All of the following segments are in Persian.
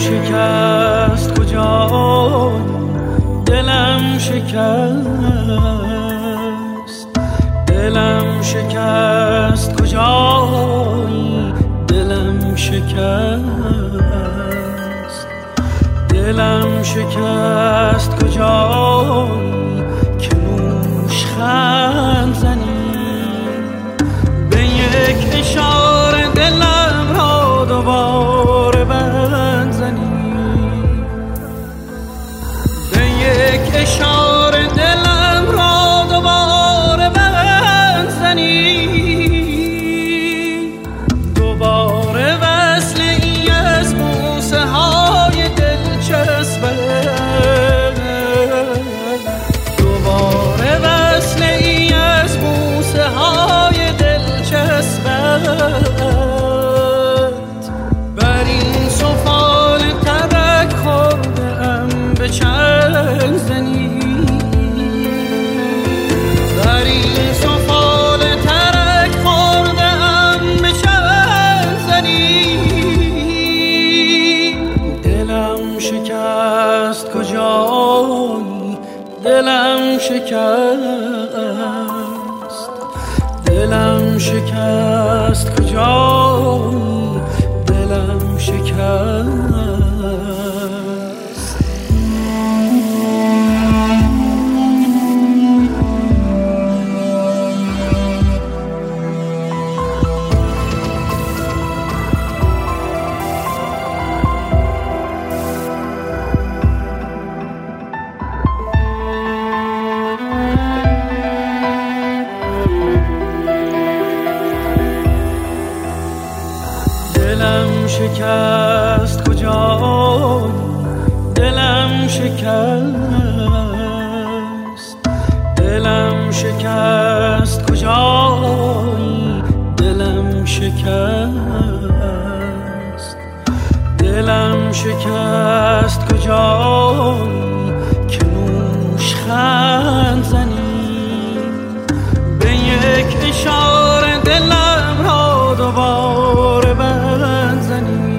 شکست کجایی دلم شکست، دلم شکست کجایی دلم شکست، دلم شکست کجایی که نوشخند زنی به یک اشاره دلم را دوباره بند زنی، به یک اشاره دلم را دوباره بند زنی، دوباره وصل ای از بوسه های دلچسبت، دوباره وصل ای از بوسه های دلچسبت، بر این سفال ترک خورده ام به چنگ زنی، بر این سفال ترک خورده ام به چنگ زنی، دلم شکست کجایی دلم شکست، دلم شکست کجایی دلم شکست. دلم شکست کجایی دلم شکست، دلم شکست کجایی دلم شکست، دلم شکست کجایی که نوشخند زنی به یک اشاره دلم را دوباره بند زنی،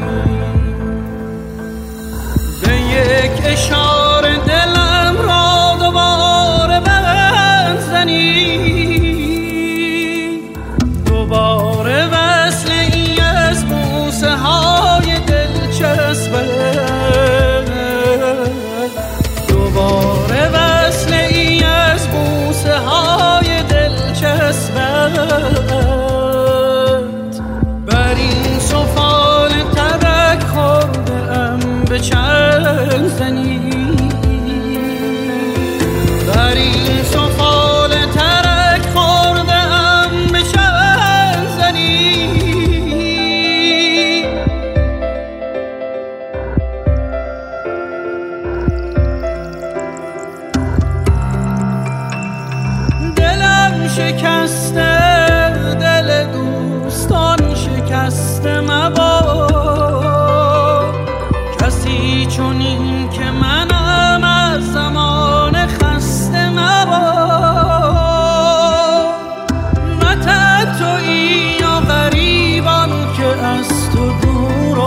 به یک اشاره دلم را دوباره بند زنی، دوباره وصل ای از بوسه های دلچسبت، دوباره وصل ای از بوسه های دلچسبت، بر این سفال ترک خورده ام به چنگ زنی، بر این سفال ترک خورده ام به چنگ زنی، دلم شکسته دل دوستان شکسته مباد، کسی چون این که منم از زمان خسته مباد، نه تنهایی یا غریبان که از تو دور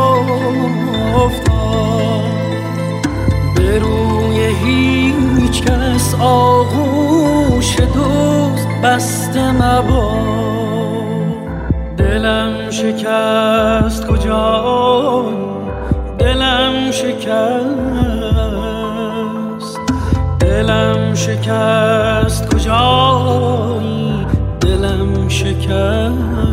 افتاد، به روی هیچ کس آغوش دوست بسته مباد، دلم شکست کجایی دلم شکست، دلم شکست کجایی دلم شکست.